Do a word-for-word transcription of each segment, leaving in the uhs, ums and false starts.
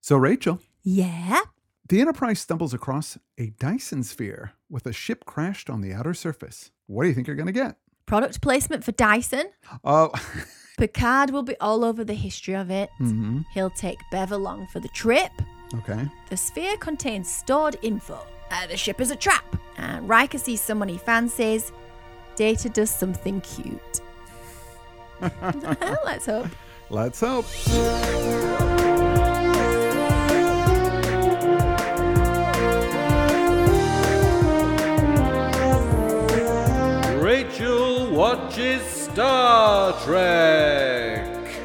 So, Rachel. Yeah? The Enterprise stumbles across a Dyson sphere with a ship crashed on the outer surface. What do you think you're going to get? Product placement for Dyson. Oh. Picard will be all over the history of it. Mm-hmm. He'll take Bev along for the trip. Okay. The sphere contains stored info. Uh, the ship is a trap. And Riker sees someone he fancies. Data does something cute. Let's hope. Let's hope. Rachel watches Star Trek.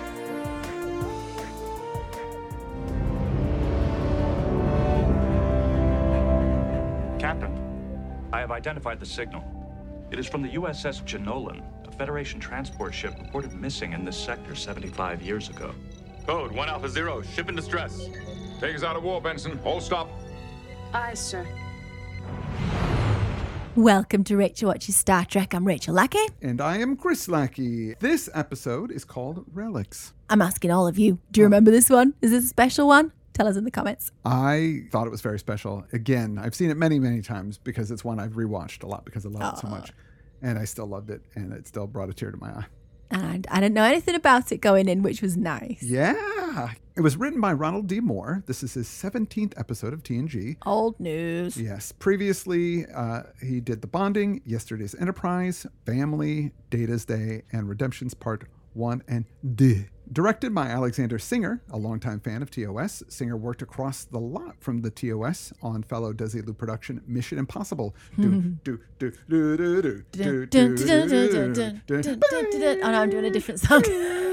Captain, I have identified the signal. It is from the U S S Jenolan, a Federation transport ship reported missing in this sector seventy-five years ago. Code one Alpha Zero, ship in distress. Take us out of war, Benson. All stop. Aye, sir. Welcome to Rachel Watches Star Trek. I'm Rachel Lackey. And I am Chris Lackey. This episode is called Relics. I'm asking all of you, do you remember this one? Is this a special one? Tell us in the comments. I thought it was very special. Again, I've seen it many, many times because it's one I've rewatched a lot because I love Aww. it so much. And I still loved it, and it still brought a tear to my eye. And I didn't know anything about it going in, which was nice. Yeah. It was written by Ronald D. Moore. This is his seventeenth episode of T N G. Old news. Yes. Previously, uh, he did The Bonding, Yesterday's Enterprise, Family, Data's Day, and Redemption's Part one and two. Directed by Alexander Singer, a longtime fan of T O S. Singer worked across the lot from the T O S on fellow Desilu production Mission Impossible. Do, do, do, do, do, do, do, do, do, do. Oh no, I'm doing a different song.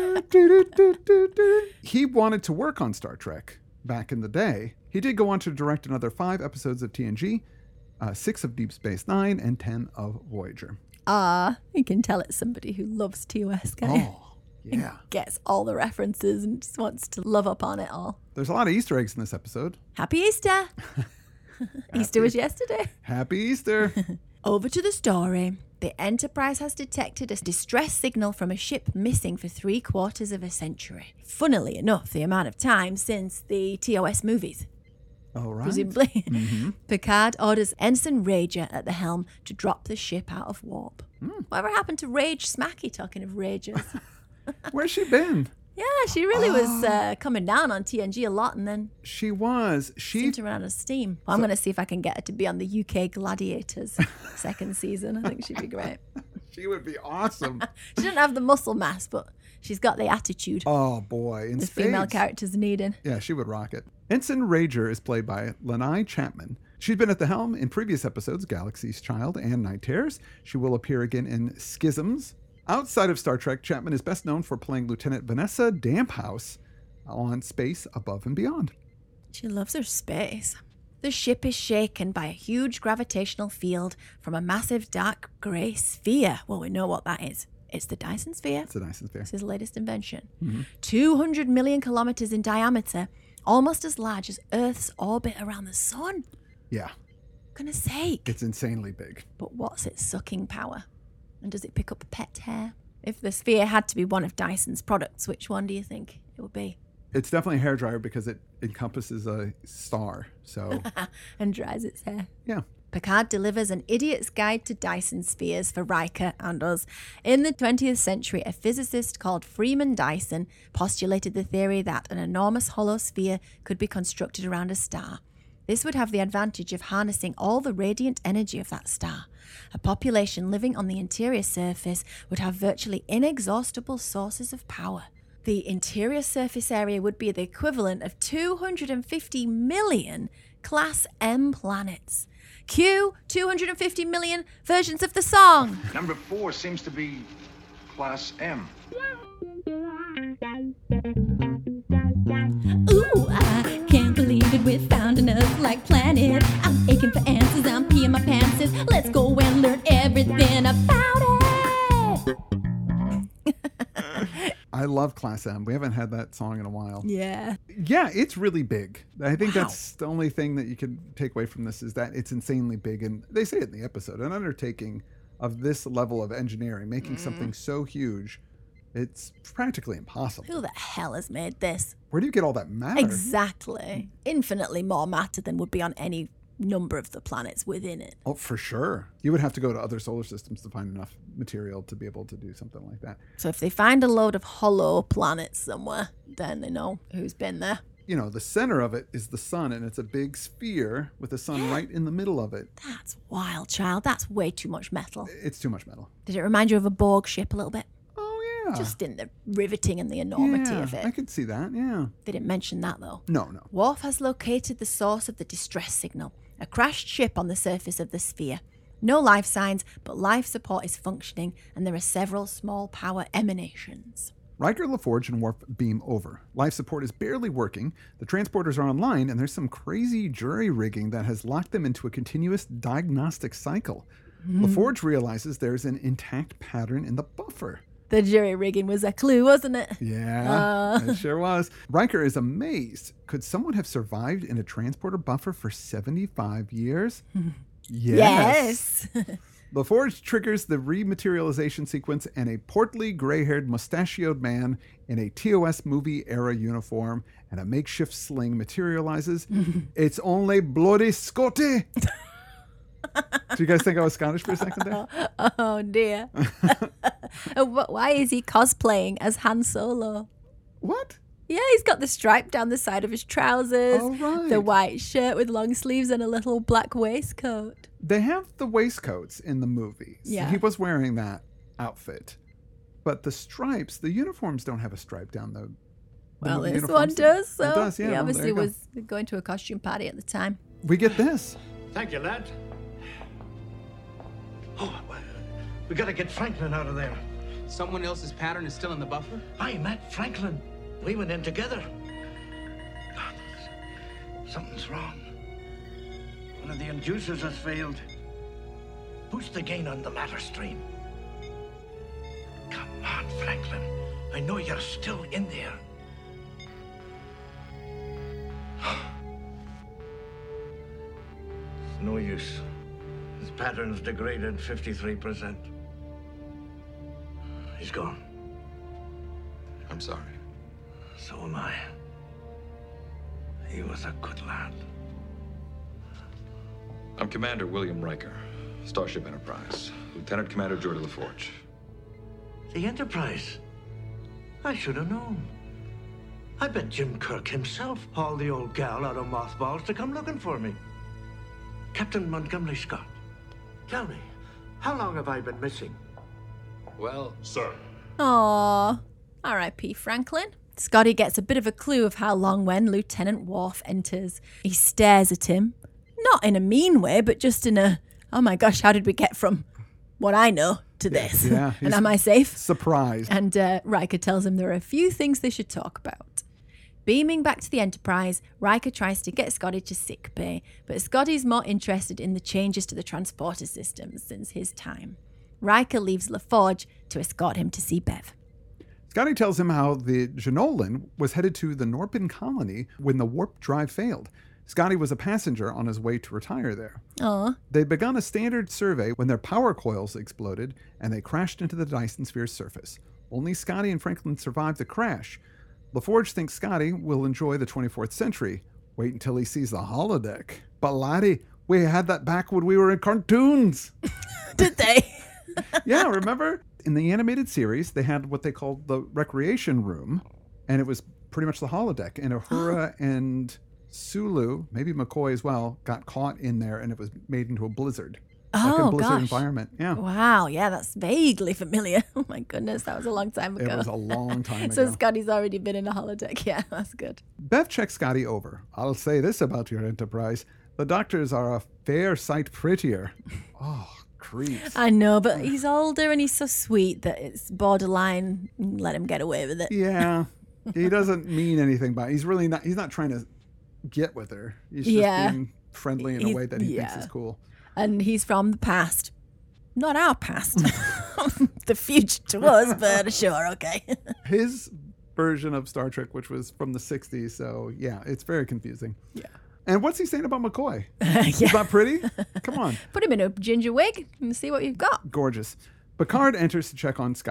He wanted to work on Star Trek back in the day. He did go on to direct another five episodes of T N G, uh, six of Deep Space Nine, and ten of Voyager. Ah, you can tell it's somebody who loves T O S, can't you? Oh. Yeah. Gets all the references and just wants to love up on it all. There's a lot of Easter eggs in this episode. Happy Easter. Easter was yesterday. Happy Easter. Over to the story. The Enterprise has detected a distress signal from a ship missing for three quarters of a century. Funnily enough, the amount of time since the T O S movies. All right. Presumably. Mm-hmm. Picard orders Ensign Rager at the helm to drop the ship out of warp. Mm. Whatever happened to Rage Smacky, talking of Ragers? Where's she been? Yeah, she really oh. was uh, coming down on T N G a lot, and then she was. She seemed to run out of steam. Well, I'm so, going to see if I can get her to be on the U K Gladiators second season. I think she'd be great. She would be awesome. She doesn't have the muscle mass, but she's got the attitude. Oh boy, in the spades. Female characters needed. Yeah, she would rock it. Ensign Rager is played by Lanai Chapman. She's been at the helm in previous episodes, Galaxy's Child and Night Terrors. She will appear again in Schisms. Outside of Star Trek, Chapman is best known for playing Lieutenant Vanessa Damphouse on Space Above and Beyond. She loves her space. The ship is shaken by a huge gravitational field from a massive dark grey sphere. Well, we know what that is. It's the Dyson sphere. It's the Dyson sphere. It's his latest invention. Mm-hmm. two hundred million kilometers in diameter, almost as large as Earth's orbit around the sun. Yeah. Goodness sake. It's insanely big. But what's its sucking power? And does it pick up pet hair? If the sphere had to be one of Dyson's products, which one do you think it would be? It's definitely a hairdryer because it encompasses a star, so... and dries its hair. Yeah. Picard delivers an idiot's guide to Dyson spheres for Riker and us. In the twentieth century, a physicist called Freeman Dyson postulated the theory that an enormous hollow sphere could be constructed around a star. This would have the advantage of harnessing all the radiant energy of that star. A population living on the interior surface would have virtually inexhaustible sources of power. The interior surface area would be the equivalent of two hundred fifty million Class M planets. Cue two hundred fifty million versions of the song. Number four seems to be Class M. Ooh, I can't believe it, we're founding us like planet. I'm aching for answers, I'm peeing my pants. Let's go and learn everything about it. I love Class M. We haven't had that song in a while. Yeah. Yeah, it's really big. I think Wow. that's the only thing that you can take away from this is that it's insanely big. And they say it in the episode, an undertaking of this level of engineering, making mm. something so huge It's practically impossible. Who the hell has made this? Where do you get all that matter? Exactly. Infinitely more matter than would be on any number of the planets within it. Oh, for sure. You would have to go to other solar systems to find enough material to be able to do something like that. So if they find a load of hollow planets somewhere, then they know who's been there. You know, the center of it is the sun, and it's a big sphere with the sun right in the middle of it. That's wild, child. That's way too much metal. It's too much metal. Did it remind you of a Borg ship a little bit? Oh, yeah. Just in the riveting and the enormity yeah, of it. I could see that, yeah. They didn't mention that, though. No, no. Worf has located the source of the distress signal, a crashed ship on the surface of the sphere. No life signs, but life support is functioning, and there are several small power emanations. Riker, LaForge, and Worf beam over. Life support is barely working, the transporters are online, and there's some crazy jury rigging that has locked them into a continuous diagnostic cycle. Mm. LaForge realizes there's an intact pattern in the buffer. The jury rigging was a clue, wasn't it? Yeah, uh. it sure was. Riker is amazed. Could someone have survived in a transporter buffer for seventy-five years? Yes. Yes. LaForge triggers the rematerialization sequence, and a portly, gray-haired, mustachioed man in a T O S movie-era uniform and a makeshift sling materializes. It's only bloody Scotty. Do you guys think I was Scottish for a second there? Oh, oh dear. Why is he cosplaying as Han Solo? What? Yeah, he's got the stripe down the side of his trousers, oh, right. the white shirt with long sleeves and a little black waistcoat. They have the waistcoats in the movies. Yeah. He was wearing that outfit. But the stripes, the uniforms don't have a stripe down the... the well, this uniforms. one does. So it does, yeah. He well, obviously go. was going to a costume party at the time. We get this. Thank you, lad. Oh, we gotta get Franklin out of there. Someone else's pattern is still in the buffer? I met Franklin. We went in together. God, something's wrong. One of the inducers has failed. Boost the gain on the matter stream. Come on, Franklin. I know you're still in there. It's no use. His pattern's degraded fifty-three percent. He's gone. I'm sorry. So am I. He was a good lad. I'm Commander William Riker, Starship Enterprise. Lieutenant Commander Geordi LaForge. The Enterprise? I should have known. I bet Jim Kirk himself hauled the old gal out of mothballs to come looking for me. Captain Montgomery Scott, tell me, how long have I been missing? Well, sir. Aww. R I P Franklin. Scotty gets a bit of a clue of how long when Lieutenant Worf enters. He stares at him. Not in a mean way, but just in a, oh my gosh, how did we get from what I know to this? Yeah, and am I safe? Surprised. And uh, Riker tells him there are a few things they should talk about. Beaming back to the Enterprise, Riker tries to get Scotty to sick bay, but Scotty's more interested in the changes to the transporter systems since his time. Riker leaves LaForge to escort him to see Bev. Scotty tells him how the Jenolan was headed to the Norpin colony when the warp drive failed. Scotty was a passenger on his way to retire there. Aww. They'd begun a standard survey when their power coils exploded and they crashed into the Dyson Sphere's surface. Only Scotty and Franklin survived the crash. LaForge thinks Scotty will enjoy the twenty-fourth century. Wait until he sees the holodeck. But laddie, we had that back when we were in cartoons. Did they? Yeah, remember? In the animated series, they had what they called the recreation room, and it was pretty much the holodeck. And Uhura and Sulu, maybe McCoy as well, got caught in there, and it was made into a blizzard. Oh, like a blizzard gosh. environment. Yeah. Wow, yeah, that's vaguely familiar. Oh my goodness, that was a long time ago. It was a long time ago. So Scotty's already been in a holodeck. Yeah, that's good. Bev checks Scotty over. I'll say this about your Enterprise. The doctors are a fair sight prettier. Oh, creeps. I know, but he's older and he's so sweet that it's borderline. Let him get away with it. Yeah. He doesn't mean anything by it. He's really not, he's not trying to get with her. He's just Yeah. being friendly in a He's- way that he yeah. thinks is cool. And he's from the past. Not our past. The future to us, but sure, okay. His version of Star Trek, which was from the sixties, so yeah, it's very confusing. Yeah. And what's he saying about McCoy? He's not pretty? Come on. Put him in a ginger wig and see what you've got. Gorgeous. Picard enters to check on Scotty.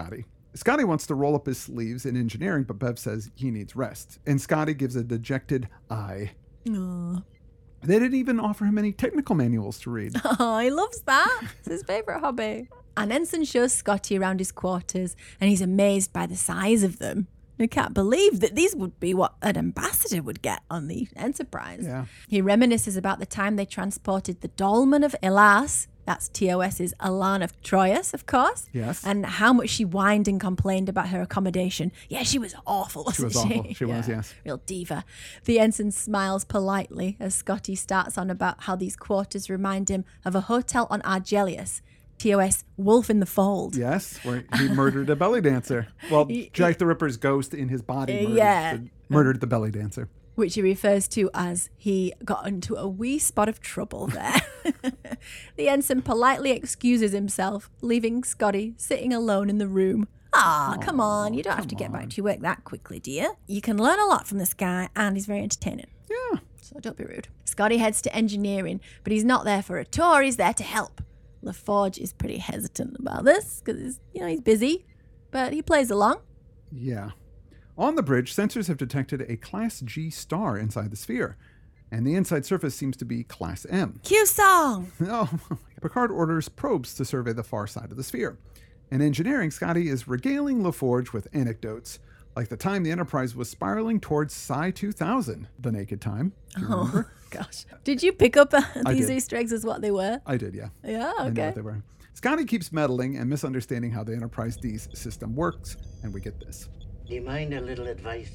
Scotty wants to roll up his sleeves in engineering, but Bev says he needs rest. And Scotty gives a dejected eye. Aww. They didn't even offer him any technical manuals to read. Oh, he loves that. It's his favourite hobby. An ensign shows Scotty around his quarters, and he's amazed by the size of them. He can't believe that these would be what an ambassador would get on the Enterprise. Yeah. He reminisces about the time they transported the Dolmen of Elas, that's TOS's Alan of Troyes, of course. Yes. And how much she whined and complained about her accommodation. Yeah, she was awful, wasn't She she? was awful. She was, yes. Real diva. The ensign smiles politely as Scotty starts on about how these quarters remind him of a hotel on Argelius. T O S Wolf in the Fold. Yes, where he murdered a belly dancer. Well, He- Jack the Ripper's ghost in his body murdered, Yeah. the, murdered the belly dancer. Which he refers to as he got into a wee spot of trouble there. The ensign politely excuses himself, leaving Scotty sitting alone in the room. Ah, come on, you don't have to get back to your work that quickly, dear. You can learn a lot from this guy, and he's very entertaining. Yeah. So don't be rude. Scotty heads to engineering, but he's not there for a tour, he's there to help. LaForge is pretty hesitant about this, because you know he's busy, but he plays along. Yeah. On the bridge, sensors have detected a Class G star inside the sphere, and the inside surface seems to be Class M. Q song! Oh, Picard orders probes to survey the far side of the sphere. In engineering, Scotty is regaling LaForge with anecdotes, like the time the Enterprise was spiraling towards Psi two thousand, the naked time. Do you remember? Oh, gosh. Did you pick up uh, I these did. Easter eggs as what they were? I did, yeah. Yeah, I knew okay. what they were. Scotty keeps meddling and misunderstanding how the Enterprise D's system works, and we get this. Do you mind a little advice?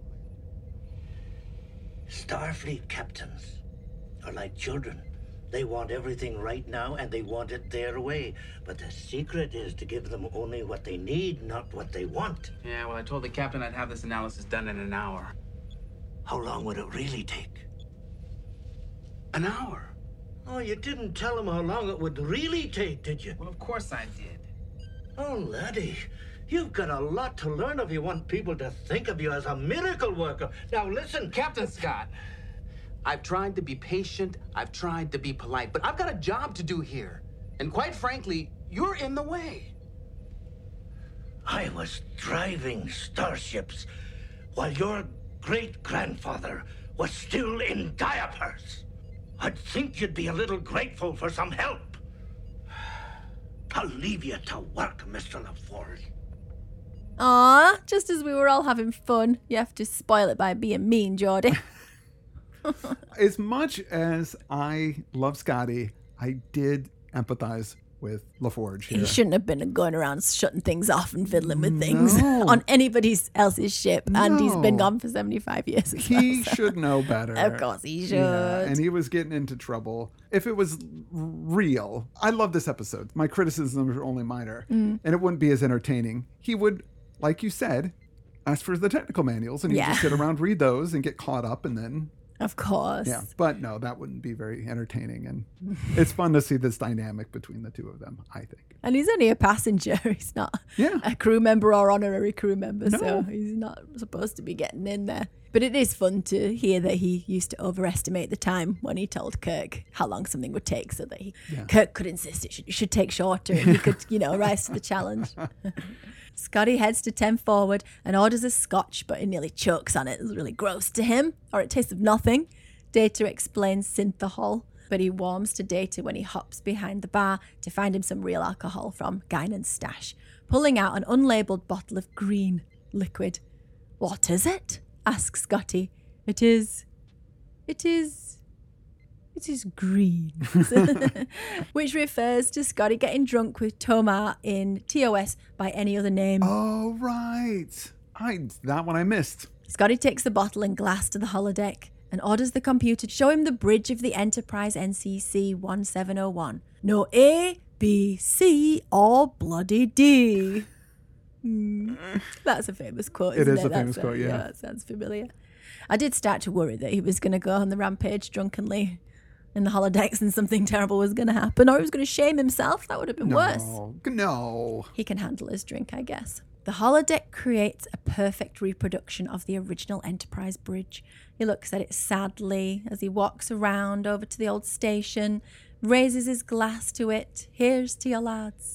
Starfleet captains are like children. They want everything right now, and they want it their way. But the secret is to give them only what they need, not what they want. Yeah, well, I told the captain I'd have this analysis done in an hour. How long would it really take? An hour? Oh, you didn't tell him how long it would really take, did you? Well, of course I did. Oh, laddie, you've got a lot to learn if you want people to think of you as a miracle worker. Now, listen. Captain Scott, I've tried to be patient, I've tried to be polite, but I've got a job to do here. And quite frankly, you're in the way. I was driving starships while your great-grandfather was still in diapers. I'd think you'd be a little grateful for some help. I'll leave you to work, Mister LaForge. Aw, just as we were all having fun, you have to spoil it by being mean, Geordie. As much as I love Scotty, I did empathize with LaForge here. He shouldn't have been going around shutting things off and fiddling with things No. on anybody else's ship. And he's been No. gone for seventy-five years as He well, so- should know better. Of course he should. Yeah, and he was getting into trouble. If it was real, I love this episode. My criticisms are only minor, Mm. and it wouldn't be as entertaining. He would, like you said, ask for the technical manuals, and he'd Yeah. just sit around, read those, and get caught up, and then Of course. yeah. But no, that wouldn't be very entertaining, and it's fun to see this dynamic between the two of them, I think. And he's only a passenger. He's not Yeah. a crew member or honorary crew member, No. so he's not supposed to be getting in there. But it is fun to hear that he used to overestimate the time when he told Kirk how long something would take, so that he Yeah. Kirk could insist it should, it should take shorter, and he could, you know, rise to the challenge. Scotty heads to ten forward and orders a scotch, but he nearly chokes on it. It's really gross to him, or it tastes of nothing. Data explains synthahol, but he warms to Data when he hops behind the bar to find him some real alcohol from Guinan's stash, pulling out an unlabeled bottle of green liquid. "What is it?" asks Scotty. "It is... it is... it is green." Which refers to Scotty getting drunk with Tomar in T O S by any other name. Oh, right. I that one I missed. Scotty takes the bottle and glass to the holodeck and orders the computer to show him the bridge of the Enterprise N C C seventeen oh one. No A, B, C, or bloody D. Hmm. That's a famous quote, It isn't it? is a That's famous quote, yeah. That sounds familiar. I did start to worry that he was going to go on the rampage drunkenly in the holodecks and something terrible was going to happen, or he was going to shame himself. That would have been worse. No, no. He can handle his drink, I guess. The holodeck creates a perfect reproduction of the original Enterprise bridge. He looks at it sadly as he walks around over to the old station, raises his glass to it. "Here's to your lads.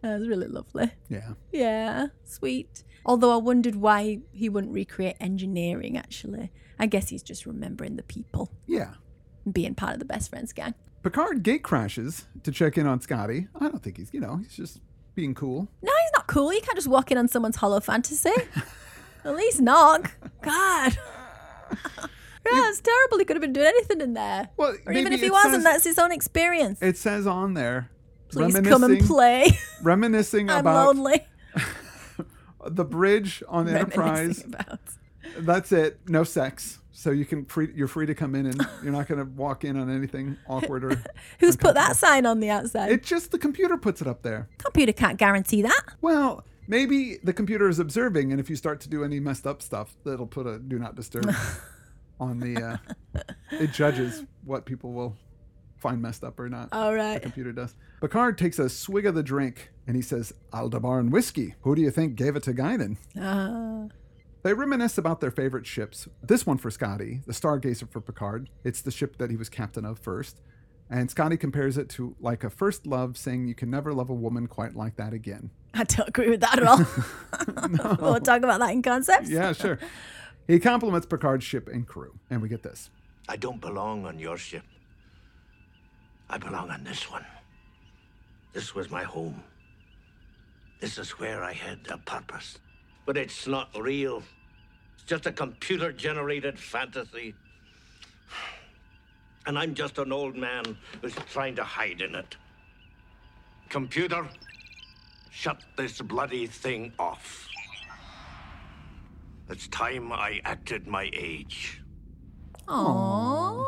That was really lovely. Yeah. Yeah, sweet. Although I wondered why he wouldn't recreate engineering, actually. I guess he's just remembering the people Yeah. and being part of the best friends gang. Picard gate crashes to check in on Scotty. I don't think he's, you know, he's just being cool. No, he's not cool. You can't just walk in on someone's hollow fantasy. At least knock. God. Yeah, it's terrible. He could have been doing anything in there. Well, or even maybe if he it wasn't, says- that's his own experience. It says on there, Please come and reminiscing- play. Reminiscing I'm about lonely. the bridge on the Enterprise. Reminiscing about. That's it. No sex. So you can free, you're free to come in and you're not going to walk in on anything awkward or Who's put that uncomfortable. sign on the outside? It's just the computer puts it up there. Computer can't guarantee that. Well, maybe the computer is observing, and if you start to do any messed up stuff, it'll put a do not disturb on the. Uh, it judges what people will find messed up or not. All right. The computer does. Picard takes a swig of the drink and he says, "Aldebaran whiskey. Who do you think gave it to Guinan?" Uh, They reminisce about their favorite ships. This one for Scotty, the Stargazer for Picard. It's the ship that he was captain of first. And Scotty compares it to like a first love, saying you can never love a woman quite like that again. I don't agree with that at all. We'll talk about that in concepts. Yeah, sure. He compliments Picard's ship and crew. And we get this. I don't belong on your ship. I belong on this one. This was my home. This is where I had a purpose. But it's not real. It's just a computer-generated fantasy. And I'm just an old man who's trying to hide in it. Computer, shut this bloody thing off. It's time I acted my age. Aww.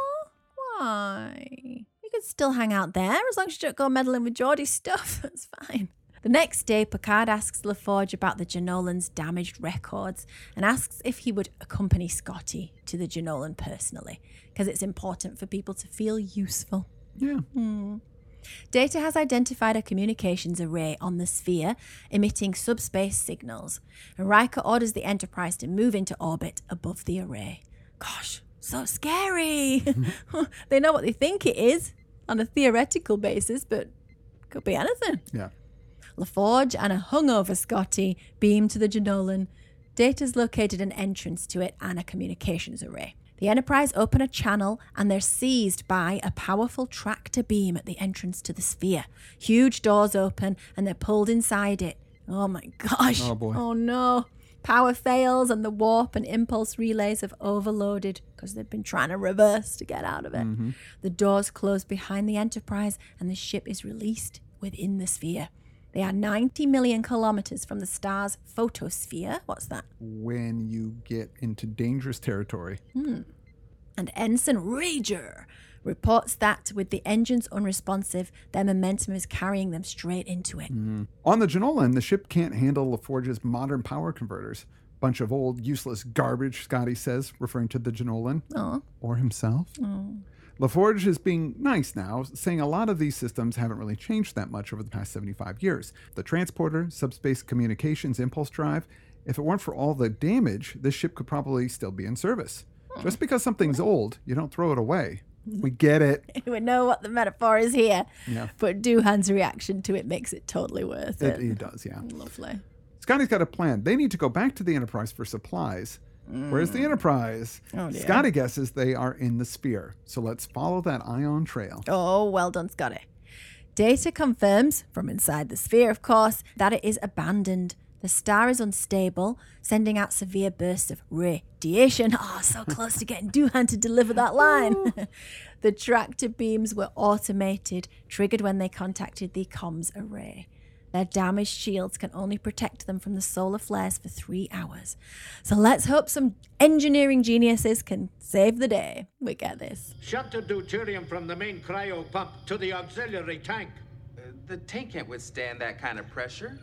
Why? You can still hang out there as long as you don't go meddling with Geordie's stuff. That's fine. The next day, Picard asks LaForge about the Janolans' damaged records and asks if he would accompany Scotty to the Janolan personally, because it's important for people to feel useful. Yeah. Hmm. Data has identified a communications array on the sphere, emitting subspace signals, and Riker orders the Enterprise to move into orbit above the array. Gosh, so scary! They know what they think it is on a theoretical basis, but could be anything. Yeah. LaForge and a hungover Scotty beam to the Janolan. Data's located an entrance to it and a communications array. The Enterprise open a channel and they're seized by a powerful tractor beam at the entrance to the sphere. Huge doors open and they're pulled inside it. Oh my gosh. Oh boy. Oh no. Power fails and the warp and impulse relays have overloaded because they've been trying to reverse to get out of it. Mm-hmm. The doors close behind the Enterprise and the ship is released within the sphere. They are ninety million kilometers from the star's photosphere. What's that? When you get into dangerous territory. Hmm. And Ensign Rager reports that with the engines unresponsive, their momentum is carrying them straight into it. Mm. On the Janolan, the ship can't handle LaForge's modern power converters. Bunch of old, useless garbage, Scotty says, referring to the Janolan. Aw. Or himself. Oh. LaForge is being nice now, saying a lot of these systems haven't really changed that much over the past seventy-five years. The transporter, subspace communications, impulse drive, if it weren't for all the damage, this ship could probably still be in service. Just because something's old, you don't throw it away. We get it. We know what the metaphor is here. Yeah. But Doohan's reaction to it makes it totally worth It, it. it does, yeah. Lovely. Scotty's got a plan. They need to go back to the Enterprise for supplies. Where's the Enterprise? Oh, dear. Scotty guesses they are in the sphere. So let's follow that ion trail. Oh, well done, Scotty. Data confirms, from inside the sphere, of course, that it is abandoned. The star is unstable, sending out severe bursts of radiation. Oh, so close to getting Doohan to deliver that line. The tractor beams were automated, triggered when they contacted the comms array. Their damaged shields can only protect them from the solar flares for three hours. So let's hope some engineering geniuses can save the day. We get this. Shut the deuterium from the main cryo pump to the auxiliary tank. Uh, the tank can't withstand that kind of pressure.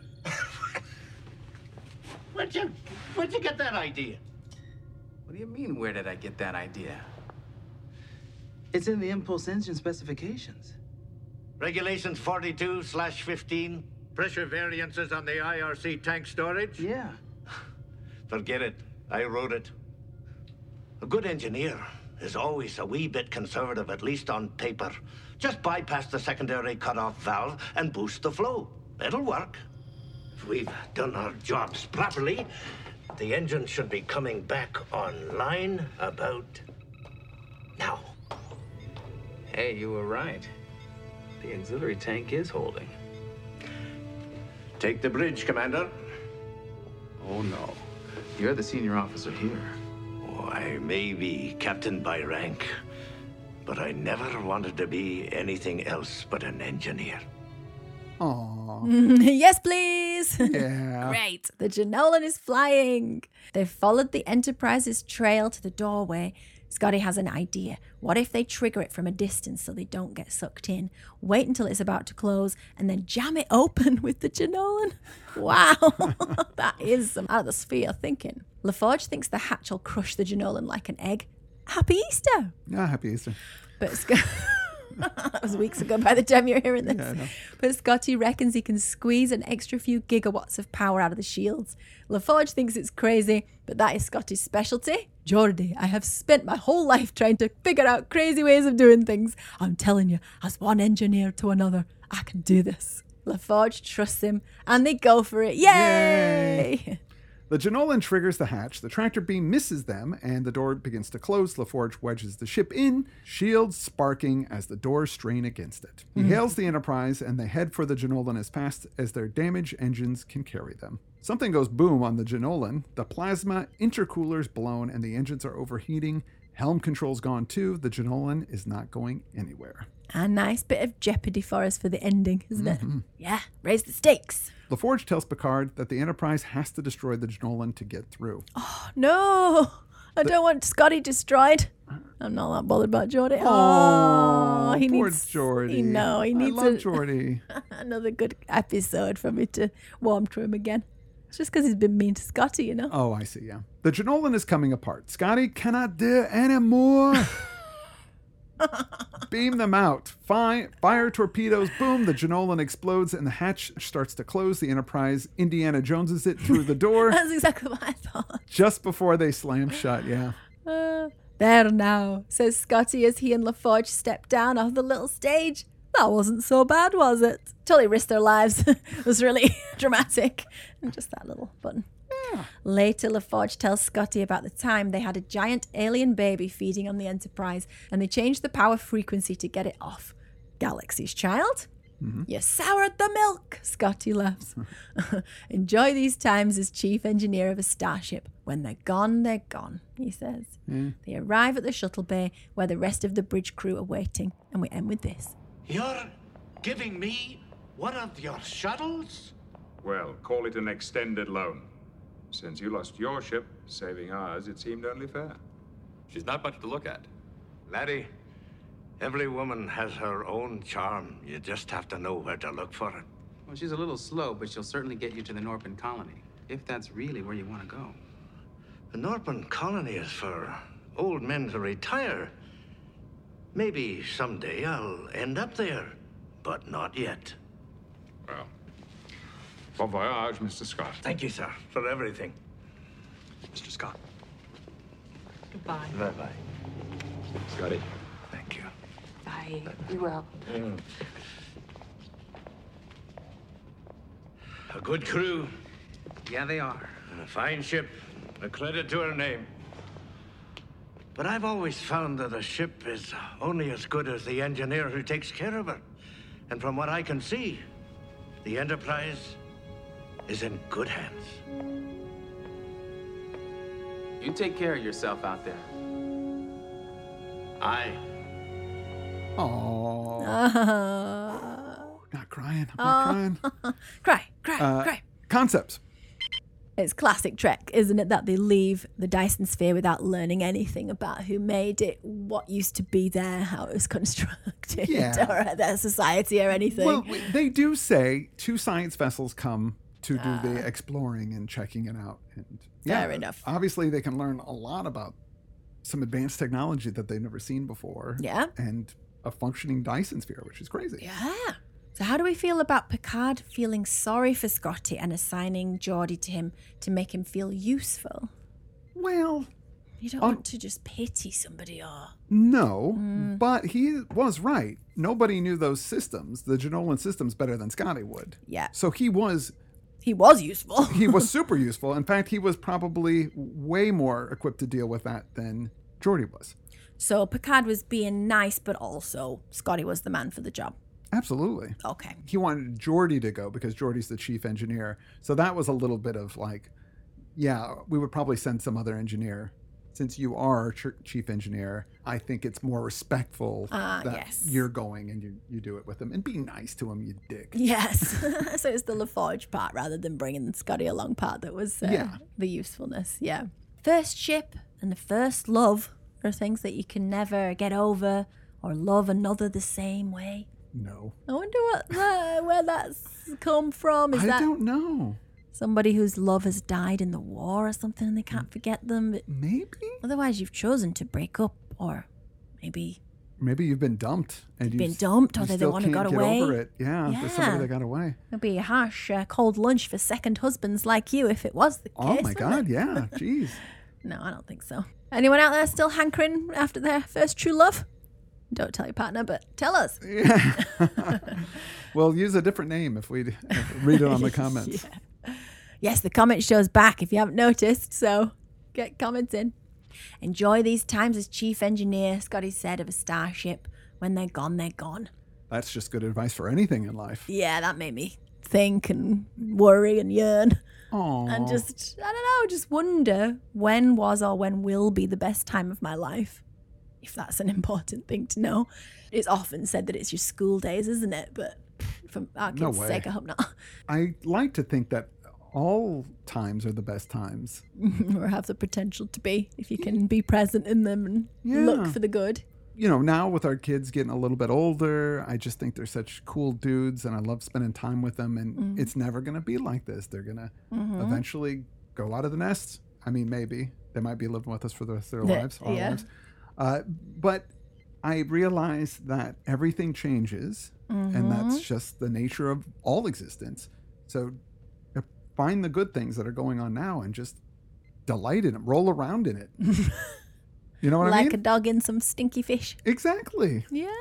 Where'd you, where'd you get that idea? What do you mean, where did I get that idea? It's in the impulse engine specifications. Regulations forty-two slash fifteen. Pressure variances on the I R C tank storage? Yeah. Forget it. I wrote it. A good engineer is always a wee bit conservative, at least on paper. Just bypass the secondary cutoff valve and boost the flow. It'll work. if we've done our jobs properly, the engine should be coming back online about now. Hey, you were right. The auxiliary tank is holding. Take the bridge, Commander. Oh, no. You're the senior officer here. Oh, I may be captain by rank, but I never wanted to be anything else but an engineer. Aw. Yes, please. Yeah. Great. The Janolan is flying. They've followed the Enterprise's trail to the doorway. Scotty has an idea. What if they trigger it from a distance so they don't get sucked in? Wait until it's about to close and then jam it open with the Janolan? Wow. That is some out of the sphere thinking. LaForge thinks the hatch will crush the Janolan like an egg. Happy Easter. Yeah, happy Easter. But Scott... that was weeks ago by the time you're hearing this. Yeah, I know. But Scotty reckons he can squeeze an extra few gigawatts of power out of the shields. LaForge thinks it's crazy, but that is Scotty's specialty. Jordy, I have spent my whole life trying to figure out crazy ways of doing things. I'm telling you, as one engineer to another, I can do this. LaForge trusts him, and they go for it. Yay! Yay. The Janolan triggers the hatch, the tractor beam misses them, and the door begins to close. LaForge wedges the ship in, shields sparking as the doors strain against it. He Mm. hails the Enterprise, and they head for the Janolan as fast as their damaged engines can carry them. Something goes boom on the Janolan. The plasma intercooler's blown, and the engines are overheating. Helm control's gone too. The Janolan is not going anywhere. A nice bit of jeopardy for us for the ending, isn't Mm-hmm. it? Yeah, raise the stakes. LaForge tells Picard that the Enterprise has to destroy the Janolan to get through. No, I don't want Scotty destroyed. I'm not that bothered about Geordie. Oh, he poor needs Geordie. He, no, he needs I love a- Geordie. another good episode for me to warm to him again. It's just because he's been mean to Scotty, you know. Oh, I see, yeah. The Janolan is coming apart. Scotty cannot do anymore. Beam them out. Fi- fire torpedoes. Boom. The Janolan explodes and the hatch starts to close. The Enterprise Indiana Joneses it through the door That's exactly what I thought. just before they slam shut, yeah. Uh, there now, says Scotty as he and LaForge step down off the little stage. That wasn't so bad, was it? Totally risked their lives. It was really dramatic. And just that little button. Later, LaForge tells Scotty about the time they had a giant alien baby feeding on the Enterprise, and they changed the power frequency to get it off. Galaxy's child? You soured the milk, Scotty laughs. Enjoy these times as chief engineer of a starship. When they're gone, they're gone, he says. They arrive at the shuttle bay where the rest of the bridge crew are waiting, and we end with this. You're giving me one of your shuttles? Well, call it an extended loan. Since you lost your ship, saving ours, it seemed only fair. She's not much to look at. Laddie, every woman has her own charm. You just have to know where to look for it. Well, she's a little slow, but she'll certainly get you to the Norpin colony, if that's really where you want to go. The Norpin colony is for old men to retire. Maybe someday I'll end up there, but not yet. Well, bon voyage, Mister Scott. Thank you, sir, for everything. Mister Scott. Goodbye. Bye-bye. Scotty. Thank you. Bye. You will. A good crew Yeah, they are. and a fine ship. A credit to her name. But I've always found that a ship is only as good as the engineer who takes care of her. And from what I can see, the Enterprise is in good hands. You take care of yourself out there. Aye. Oh, Uh, not crying. I'm not crying. cry, cry, Uh, cry. Concepts. It's classic Trek, isn't it, that they leave the Dyson Sphere without learning anything about who made it, what used to be there, how it was constructed, Yeah. or their society or anything. Well, they do say two science vessels come to do the Ah. exploring and checking it out. And Fair enough. Obviously, they can learn a lot about some advanced technology that they've never seen before. Yeah. And a functioning Dyson Sphere, which is crazy. Yeah. So how do we feel about Picard feeling sorry for Scotty and assigning Geordie to him to make him feel useful? Well, You don't Um, want to just pity somebody or... no, Mm. but he was right. Nobody knew those systems, the Janolan systems, better than Scotty would. Yeah. So he was He was useful. He was super useful. In fact, he was probably way more equipped to deal with that than Geordi was. So Picard was being nice, but also Scotty was the man for the job. Absolutely. Okay. He wanted Geordi to go because Geordi's the chief engineer. So that was a little bit of like, yeah, we would probably send some other engineer. Since you are ch- chief engineer, I think it's more respectful Ah, that yes. you're going and you, you do it with him. And be nice to him, you dick. Yes. So it's the LaForge part rather than bringing Scotty along part that was uh, Yeah. the usefulness. Yeah. First ship and the first love are things that you can never get over or love another the same way. No. I wonder what that, where that's come from. Is I that don't know. somebody whose love has died in the war or something and they can't forget them? But Maybe. otherwise, you've chosen to break up, or maybe Maybe you've been dumped. And You've you been s- dumped, or you they're the still one who can't got get away. over it. Yeah, there's somebody Yeah. that got away. it'd be a harsh, uh, cold lunch for second husbands like you if it was the case. Oh my wouldn't God, it? yeah. Jeez. No, I don't think so. Anyone out there still hankering after their first true love? Don't tell your partner, but tell us. We'll use a different name if we if read it on the comments. Yeah. Yes, the comment shows back if you haven't noticed, so get comments in. Enjoy these times as chief engineer, Scotty said of a starship. When they're gone, they're gone. That's just good advice for anything in life. Yeah, that made me think and worry and yearn. Oh. And just, I don't know, just wonder when was or when will be the best time of my life. If that's an important thing to know. It's often said that it's your school days, isn't it? But for our No kids' way. sake, I hope not. I like to think that all times are the best times. Or have the potential to be, if you can be present in them and Yeah. look for the good. You know, now with our kids getting a little bit older, I just think they're such cool dudes and I love spending time with them. And Mhm. it's never going to be like this. They're going to Mhm. eventually go out of the nest. I mean, maybe. They might be living with us for the rest of their Yeah, lives, our yeah. lives. Uh, but I realize that everything changes, and that's Mhm. just the nature of all existence. So uh, find the good things that are going on now and just delight in it, roll around in it. You know what like I mean? a dog in some stinky fish. Exactly. Yeah.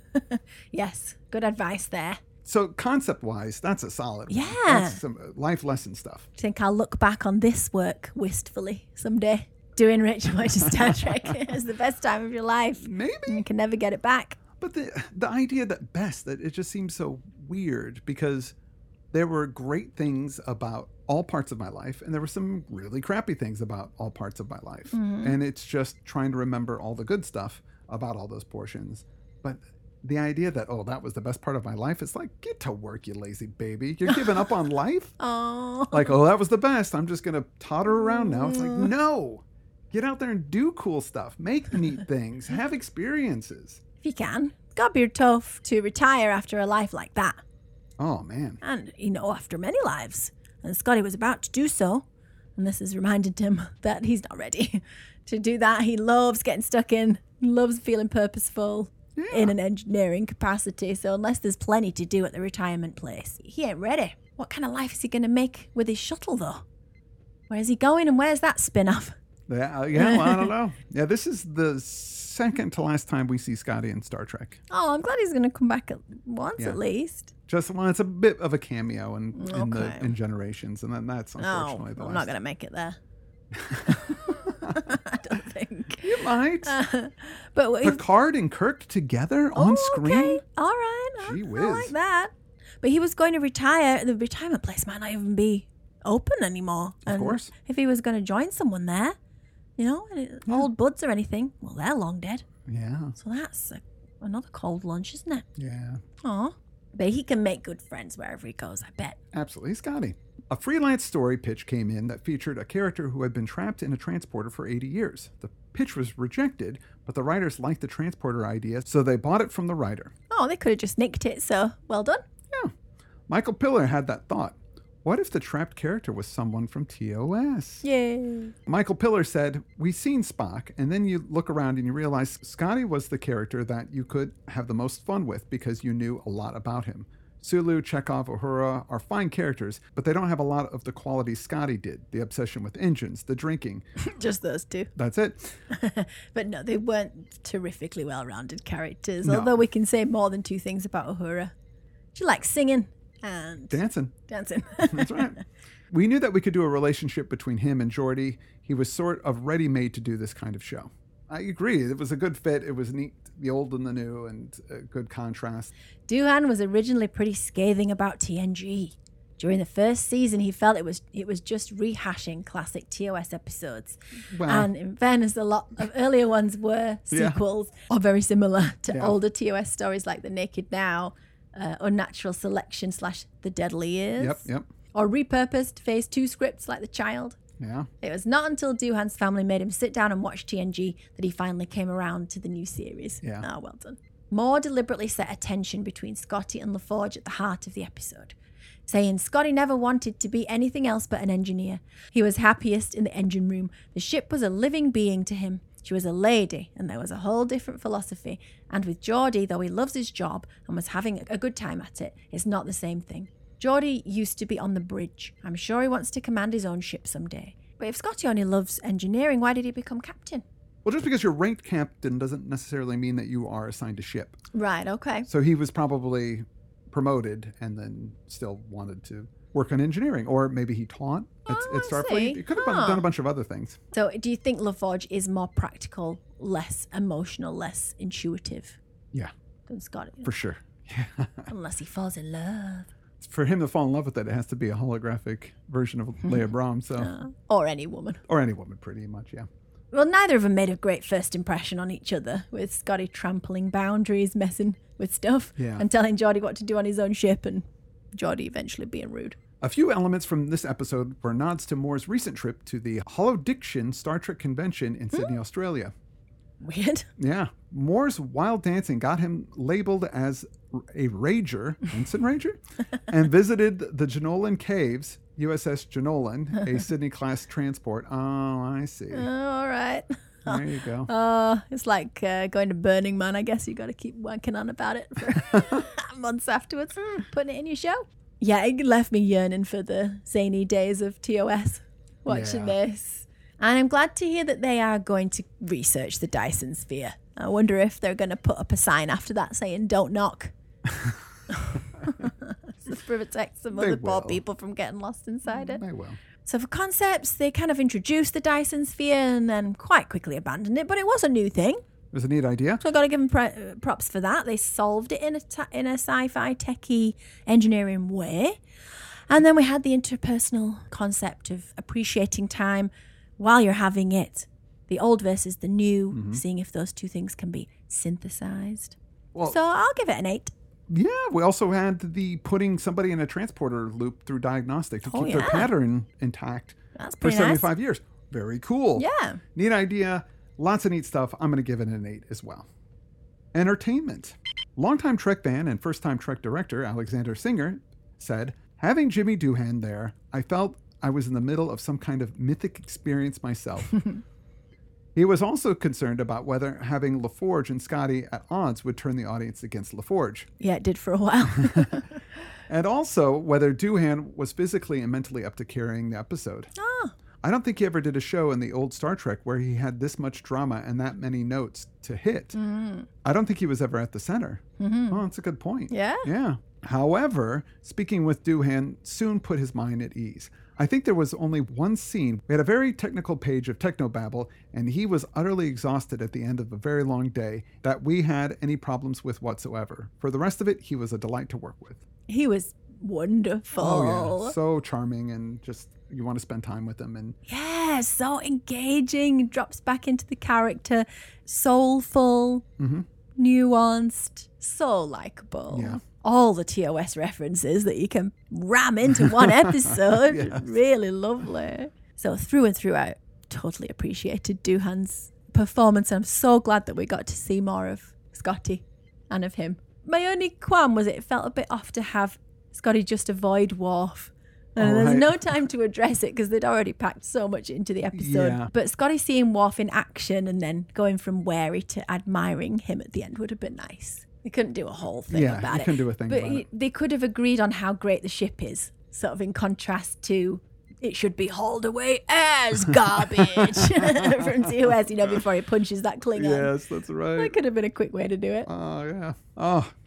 Yes, good advice there. So concept-wise, that's a solid one. Yeah. That's some uh, life lesson stuff. I think I'll look back on this work wistfully someday. Doing Rachel watches Star Trek is the best time of your life. Maybe. You can never get it back. But the the idea that best, that it just seems so weird because there were great things about all parts of my life and there were some really crappy things about all parts of my life. Mhm. And it's just trying to remember all the good stuff about all those portions. But the idea that, oh, that was the best part of my life, it's like, get to work, you lazy baby. You're giving up on life? Oh. Like, oh, that was the best. I'm just going to totter around now. It's like, no. Get out there and do cool stuff. Make neat things. Have experiences. If you can. Gotta be tough to retire after a life like that. Oh, man. And, you know, after many lives. And Scotty was about to do so. And this has reminded him that he's not ready to do that. He loves getting stuck in, loves feeling purposeful in an engineering capacity. So unless there's plenty to do at the retirement place, he ain't ready. What kind of life is he going to make with his shuttle, though? Where's he going and where's that spin-off? Yeah, uh, yeah, well, I don't know. Yeah, this is the second to last time we see Scotty in Star Trek. Oh, I'm glad he's going to come back at once Yeah. at least. Just well, it's a bit of a cameo in in, the, Okay. in Generations, and then that's unfortunately No, the I'm last. not going to make it there. I don't think. You might. Uh, but what- Picard and Kirk together on Oh, screen. okay. All right. I- Gee I whiz. like that. But he was going to retire. The retirement place might not even be open anymore. Of And course. if he was going to join someone there, you know, and old buds or anything, well, they're long dead. Yeah, So that's a, another cold lunch, isn't it? yeah, Aw. But he can make good friends wherever he goes, I bet. absolutely, Scotty. A freelance story pitch came in that featured a character who had been trapped in a transporter for eighty years. The pitch was rejected, but the writers liked the transporter idea, so they bought it from the writer. Oh, they could have just nicked it, so well done. Michael Piller had that thought. What if the trapped character was someone from T O S? Yay. Michael Piller said, "We've seen Spock, and then you look around and you realize Scotty was the character that you could have the most fun with because you knew a lot about him. Sulu, Chekhov, Uhura are fine characters, but they don't have a lot of the qualities Scotty did. The obsession with engines, the drinking. Just those two. That's it. But no, they weren't terrifically well-rounded characters, No. although we can say more than two things about Uhura. She likes singing. And dancing. Dancing. That's right. We knew that we could do a relationship between him and Geordi. He was sort of ready-made to do this kind of show. I agree. It was a good fit. It was neat, the old and the new, and a good contrast. Doohan was originally pretty scathing about T N G. During the first season, he felt it was it was just rehashing classic T O S episodes. Well, and in fairness, a lot of earlier ones were sequels Yeah. or very similar to Yeah. older T O S stories like The Naked Now, uh, Unnatural Selection slash The Deadly Years. Yep, yep. Or repurposed Phase two scripts like The Child. Yeah. It was not until Doohan's family made him sit down and watch T N G that he finally came around to the new series. Yeah. Ah, well done. Moore deliberately set a tension between Scotty and LaForge at the heart of the episode, saying Scotty never wanted to be anything else but an engineer. He was happiest in the engine room. The ship was a living being to him. She was a lady, and there was a whole different philosophy. And with Geordi, though he loves his job and was having a good time at it, it's not the same thing. Geordi used to be on the bridge. I'm sure he wants to command his own ship someday. But if Scotty only loves engineering, why did he become captain? Well, just because you're ranked captain doesn't necessarily mean that you are assigned a ship. Right, okay. So he was probably promoted and then still wanted to work on engineering. Or maybe he taught at, Oh, at I Starfleet. see. He could have Huh. done a bunch of other things. So do you think LaForge is more practical, less emotional, less intuitive Yeah, than Scotty? for sure. Unless he falls in love. For him to fall in love with it, it has to be a holographic version of Leia Brahm. So, Uh, or any woman. or any woman, pretty much. Yeah. Well, neither of them made a great first impression on each other, with Scotty trampling boundaries, messing with stuff, Yeah. and telling Geordi what to do on his own ship, and Geordi eventually being rude. A few elements from this episode were nods to Moore's recent trip to the Holodiction Star Trek convention in Sydney, Australia. Weird. Yeah. Moore's wild dancing got him labeled as a rager, Ensign Rager, and visited the Jenolan Caves, U S S Jenolan, a Sydney-class transport. Oh, I see. Oh, all right. There you go. Uh, it's like uh, going to Burning Man. I guess you got to keep working on about it for months afterwards, putting it in your show. Yeah, it left me yearning for the zany days of T O S watching Yeah. this. And I'm glad to hear that they are going to research the Dyson Sphere. I wonder if they're going to put up a sign after that saying, don't knock. To protect some They other poor will. people from getting lost inside it. They will. So for concepts, they kind of introduced the Dyson Sphere and then quite quickly abandoned it, but it was a new thing. It was a neat idea. So I've got to give them pre- uh, props for that. They solved it in a, ta- in a sci-fi, techie, engineering way. And then we had the interpersonal concept of appreciating time while you're having it. The old versus the new, Mm-hmm. seeing if those two things can be synthesized. Well, So I'll give it an eight. yeah, we also had the putting somebody in a transporter loop through diagnostic to Oh, keep their yeah. pattern intact That's for pretty nice. seventy-five years. Very cool. Yeah. Neat idea. Lots of neat stuff. I'm going to give it an eight as well. Entertainment. Longtime Trek fan and first-time Trek director Alexander Singer said, having Jimmy Doohan there, I felt I was in the middle of some kind of mythic experience myself. He was also concerned about whether having LaForge and Scotty at odds would turn the audience against LaForge. Yeah, it did for a while. And also whether Doohan was physically and mentally up to carrying the episode. Oh. I don't think he ever did a show in the old Star Trek where he had this much drama and that many notes to hit. Mm. I don't think he was ever at the center. Mm-hmm. Oh, that's a good point. Yeah? Yeah. However, speaking with Doohan soon put his mind at ease. I think there was only one scene. We had a very technical page of technobabble, and he was utterly exhausted at the end of a very long day that we had any problems with whatsoever. For the rest of it, he was a delight to work with. He was wonderful. Oh, yeah. So charming, and just you want to spend time with him. And Yeah, so engaging. Drops back into the character. Soulful, Mhm. nuanced, so likable. Yeah. All the T O S references that you can ram into one episode. Yes. Really lovely. So through and through, I totally appreciated Doohan's performance. I'm so glad that we got to see more of Scotty and of him. My only qualm was it felt a bit off to have Scotty just avoid Worf. And Oh, there's right. no time to address it because they'd already packed so much into the episode. Yeah. But Scotty seeing Worf in action and then going from wary to admiring him at the end would have been nice. They couldn't do a whole thing Yeah, about you it. couldn't do a thing but about y- it. they could have agreed on how great the ship is, sort of in contrast to it should be hauled away as garbage from T O S, you know, before he punches that Klingon. yes, that's right. That could have been a quick way to do it. Oh, yeah. Oh,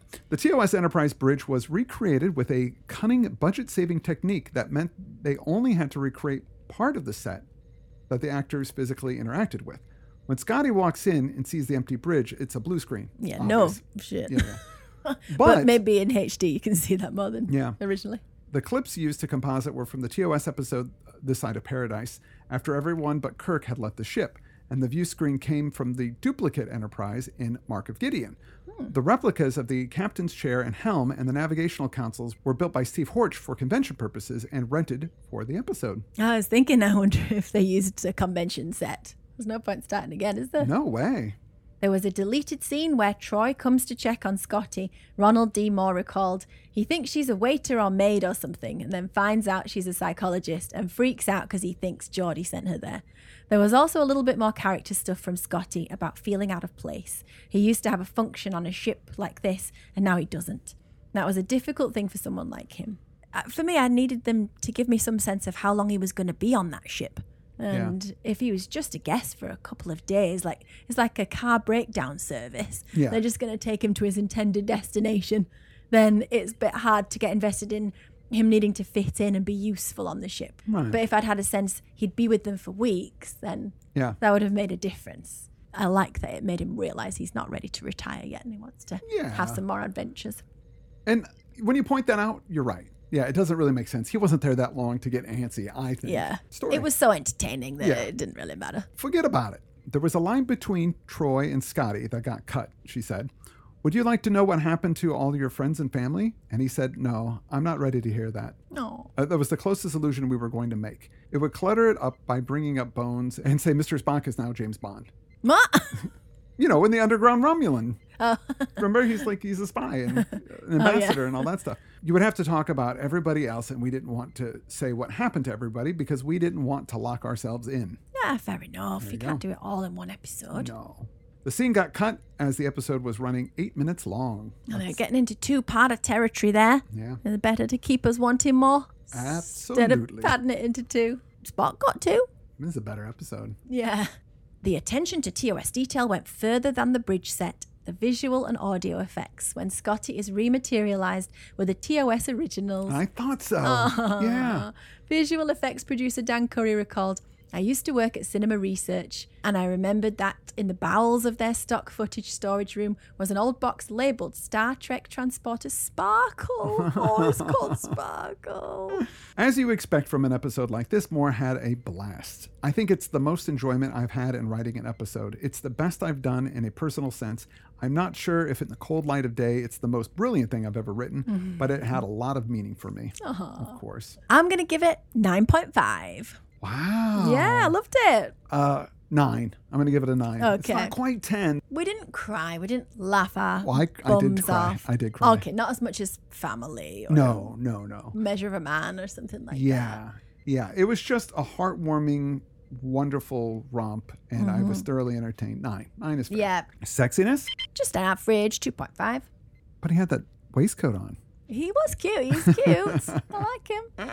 The T O S Enterprise bridge was recreated with a cunning budget-saving technique that meant they only had to recreate part of the set that the actors physically interacted with. When Scotty walks in and sees the empty bridge, it's a blue screen. Yeah, Obvious. no shit. Yeah, yeah. But, But- maybe in H D you can see that more than Yeah. originally. The clips used to composite were from the T O S episode This Side of Paradise, after everyone but Kirk had left the ship, and the view screen came from the duplicate Enterprise in Mark of Gideon. Hmm. The replicas of the captain's chair and helm and the navigational consoles were built by Steve Horch for convention purposes and rented for the episode. I was thinking, I wonder if they used a convention set. There's no point starting again, is there? No way. There was a deleted scene where Troy comes to check on Scotty. Ronald D. Moore recalled, he thinks she's a waiter or maid or something, and then finds out she's a psychologist and freaks out because he thinks Geordi sent her there. There was also a little bit more character stuff from Scotty about feeling out of place. He used to have a function on a ship like this, and now he doesn't. That was a difficult thing for someone like him. Uh, For me, I needed them to give me some sense of how long he was going to be on that ship. And if he was just a guest for a couple of days, like it's like a car breakdown service, Yeah. they're just going to take him to his intended destination, then it's a bit hard to get invested in him needing to fit in and be useful on the ship. Right. But if I'd had a sense he'd be with them for weeks, then Yeah. that would have made a difference. I like that it made him realize he's not ready to retire yet and he wants to Yeah. have some more adventures. And when you point that out, you're right. Yeah, it doesn't really make sense. He wasn't there that long to get antsy, I think. Yeah. Story. It was so entertaining that Yeah. it didn't really matter. Forget about it. There was a line between Troy and Scotty that got cut, she said. Would you like to know what happened to all your friends and family? And he said, no, I'm not ready to hear that. No. Uh, that was the closest allusion we were going to make. It would clutter it up by bringing up Bones and say Mister Spock is now James Bond. What? You know, in the Underground Romulan. Oh. Remember, he's like, he's a spy and an Oh, ambassador yeah. and all that stuff. You would have to talk about everybody else, and we didn't want to say what happened to everybody because we didn't want to lock ourselves in. Yeah, fair enough. There You you can't go. do it all in one episode. No. The scene got cut as the episode was running eight minutes long. And they're getting into two-parter territory there. Yeah. Is it better to keep us wanting more? Instead Absolutely. of padding it into two. Spock got two. This is a better episode. Yeah. The attention to T O S detail went further than the bridge set, the visual and audio effects, when Scotty is rematerialized with the T O S originals. I thought so. Ah. Yeah. Visual effects producer Dan Curry recalled, I used to work at Cinema Research, and I remembered that in the bowels of their stock footage storage room was an old box labeled Star Trek Transporter Sparkle. Oh, it's called Sparkle. As you expect from an episode like this, Moore had a blast. I think it's the most enjoyment I've had in writing an episode. It's the best I've done in a personal sense. I'm not sure if in the cold light of day it's the most brilliant thing I've ever written, Mhm. but it had a lot of meaning for me. Aw. Of course. I'm going to give it nine point five. Wow. Yeah, I loved it. Uh, nine. I'm going to give it a nine. It's Okay. not quite ten. We didn't cry. We didn't laugh our Well, I- I did bums cry. off. I did cry. Okay, not as much as Family or No, no, no. Measure of a Man or something like that. Yeah. Yeah. It was just a heartwarming, wonderful romp, and I was Mhm. thoroughly entertained. Nine. Nine is fair. Yeah, Sexiness? just an average two point five. But he had that waistcoat on. He was cute. He's cute. I like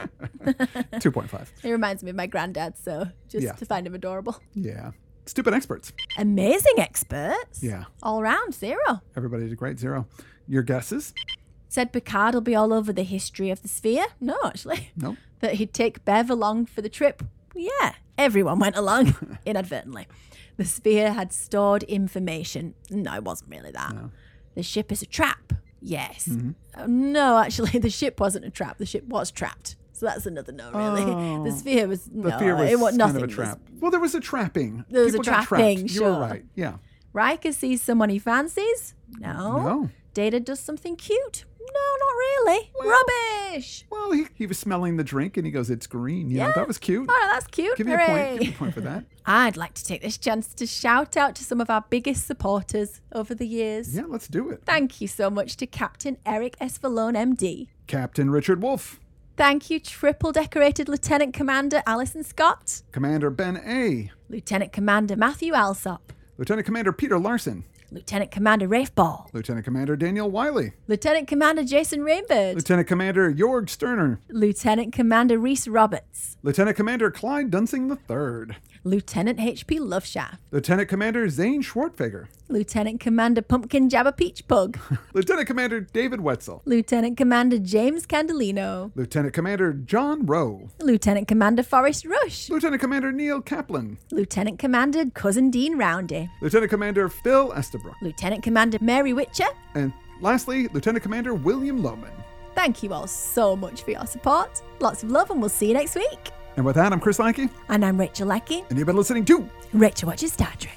him. two point five. He reminds me of my granddad, so just Yeah. to find him adorable. Yeah. Stupid experts. Amazing experts. Yeah. All round, zero. Everybody did great. Zero. Your guesses? Said Picard will be all over the history of the sphere. No, actually. Nope. That he'd take Bev along for the trip. Yeah, everyone went along inadvertently. The sphere had stored information. No, it wasn't really that. The ship is a trap. Yes. Mhm. Uh, no, actually, the ship wasn't a trap. The ship was trapped. So that's another no, really. Oh. The sphere was no. The fear was it was kind nothing. of a was- trap. Well, there was a trapping. There was a People got trapping, trapped. sure. You were right. Yeah. Riker sees someone he fancies. No. No. Data does something cute. No, not really. Rubbish. Well, he, he was smelling the drink and he goes, it's green. You know, that was cute. Oh, that's cute. Give me a Hooray. point. Give me a point for that. I'd like to take this chance to shout out to some of our biggest supporters over the years. Yeah, let's do it. Thank you so much to Captain Eric Esvalone, M D. Captain Richard Wolf. Thank you, triple decorated Lieutenant Commander Alison Scott, Commander Ben A. Lieutenant Commander Matthew Alsop, Lieutenant Commander Peter Larson. Lieutenant Commander Rafe Ball, Lieutenant Commander Daniel Wiley. Lieutenant Commander Jason Rainbird, Lieutenant Commander Jorg Sterner. Lieutenant Commander Reese Roberts, Lieutenant Commander Clyde Dunsing the third. Lieutenant H P Loveshaft, Lieutenant Commander Zane Schwartfeger, Lieutenant Commander Pumpkin Jabba Peach Pug, Lieutenant Commander David Wetzel, Lieutenant Commander James Candelino, Lieutenant Commander John Rowe, Lieutenant Commander Forrest Rush, Lieutenant Commander Neil Kaplan, Lieutenant Commander Cousin Dean Roundy, Lieutenant Commander Phil Estabrook, Lieutenant Commander Mary Witcher, and lastly, Lieutenant Commander William Lohman. Thank you all so much for your support. Lots of love, and we'll see you next week. And with that, I'm Chris Lackey. And I'm Rachel Lackey. And you've been listening to Rachel Watches Star Trek.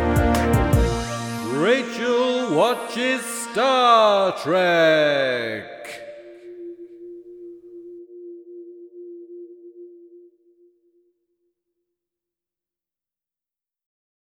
Rachel Watches Star Trek.